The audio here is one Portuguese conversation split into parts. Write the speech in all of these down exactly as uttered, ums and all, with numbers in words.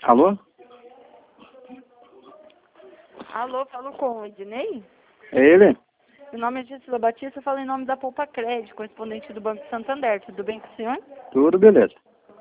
Alô? Alô, falo com o Ednei? É ele? Meu nome é Gisela Batista, eu falo em nome da Poupa Crédito, correspondente do Banco Santander. Tudo bem com o senhor? Tudo beleza.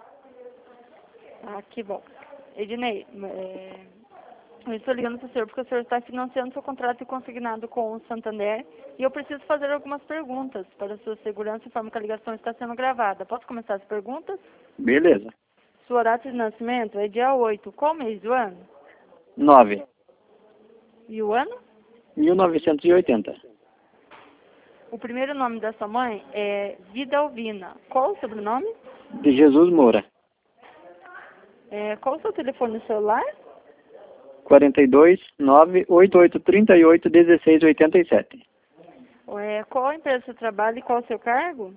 Ah, que bom. Ednei, é, eu estou ligando para o senhor porque o senhor está financiando seu contrato consignado com o Santander e eu preciso fazer algumas perguntas para a sua segurança, informo que a ligação está sendo gravada. Posso começar as perguntas? Beleza. Sua data de nascimento é dia oito. Qual mês do ano? nove. E o ano? mil novecentos e oitenta. O primeiro nome da sua mãe é Vidalvina. Qual o sobrenome? De Jesus Moura. É, qual o seu telefone celular? quarenta e dois, nove, oitenta e oito, trinta e oito, dezesseis, oitenta e sete. É, qual a empresa você trabalha e qual o seu cargo?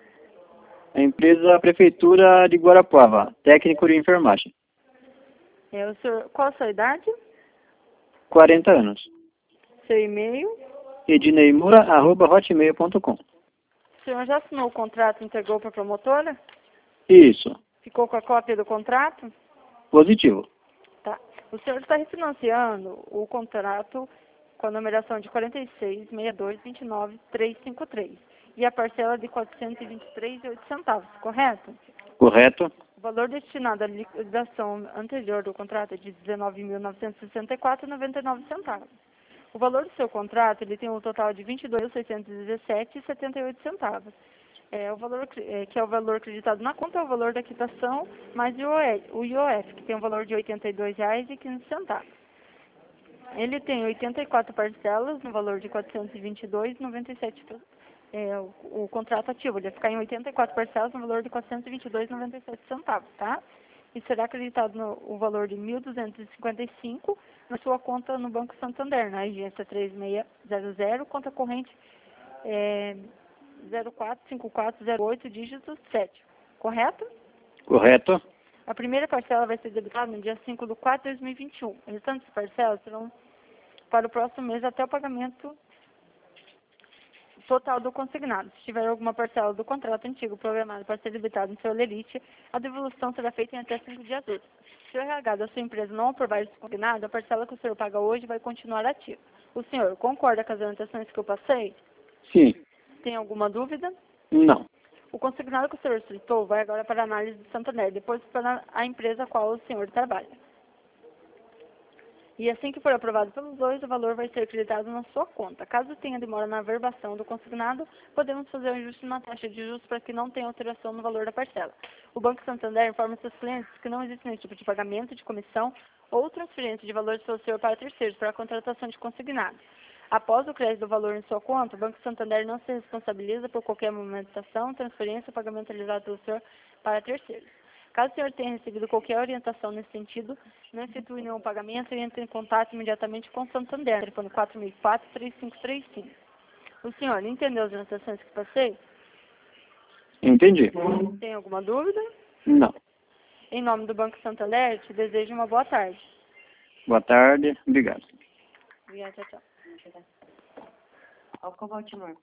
A empresa a Prefeitura de Guarapuava. Técnico de enfermagem. É, o senhor, qual a sua idade? quarenta anos. Seu e-mail? edneimoura arroba hotmail ponto com. O senhor já assinou o contrato e entregou para a promotora? Isso. Ficou com a cópia do contrato? Positivo. Tá. O senhor está refinanciando o contrato com a numeração de quarenta e seis, sessenta e dois, vinte e nove, trezentos e cinquenta e três e a parcela de quatrocentos e vinte e três reais e oito centavos, correto? Correto? O valor destinado à liquidação anterior do contrato é de dezenove mil novecentos e sessenta e quatro reais e noventa e nove centavos. O valor do seu contrato ele tem um total de vinte e dois mil seiscentos e dezessete reais e setenta e oito centavos. É, o valor, é, que é o valor acreditado na conta, é o valor da quitação, mais o I O F, que tem um valor de oitenta e dois reais e quinze centavos. Ele tem oitenta e quatro parcelas, no valor de quatrocentos e vinte e dois reais e noventa e sete centavos. É, o, o contrato ativo, ele vai ficar em oitenta e quatro parcelas, no valor de quatrocentos e vinte e dois reais e noventa e sete centavos, tá? E será acreditado no o valor de mil duzentos e cinquenta e cinco reais na sua conta no Banco Santander, na agência três seis zero zero, conta corrente é, zero quatro cinco quatro zero oito, dígito sete, correto? Correto? A primeira parcela vai ser debitada no dia cinco de quatro de dois mil e vinte e um. As restantes parcelas serão para o próximo mês até o pagamento total do consignado. Se tiver alguma parcela do contrato antigo programado para ser debitado no seu lerite, a devolução será feita em até cinco dias úteis. Se o R H da sua empresa não aprovar esse consignado, a parcela que o senhor paga hoje vai continuar ativa. O senhor concorda com as orientações que eu passei? Sim. Tem alguma dúvida? Não. O consignado que o senhor solicitou vai agora para a análise do Santander, depois para a empresa a qual o senhor trabalha. E assim que for aprovado pelos dois, o valor vai ser acreditado na sua conta. Caso tenha demora na averbação do consignado, podemos fazer um ajuste na taxa de juros para que não tenha alteração no valor da parcela. O Banco Santander informa seus clientes que não existe nenhum tipo de pagamento, de comissão ou transferência de valores pelo senhor para terceiros para a contratação de consignado. Após o crédito do valor em sua conta, o Banco Santander não se responsabiliza por qualquer movimentação, transferência ou pagamento realizado pelo senhor para terceiros. Caso o senhor tenha recebido qualquer orientação nesse sentido, não efetue nenhum pagamento e entre em contato imediatamente com o Santander, telefone quatro mil e quatro, três cinco três cinco. O senhor entendeu as orientações que passei? Entendi. Tem alguma dúvida? Não. Em nome do Banco Santander, te desejo uma boa tarde. Boa tarde. Obrigado. Obrigada, tchau, tchau. I'll come out tomorrow.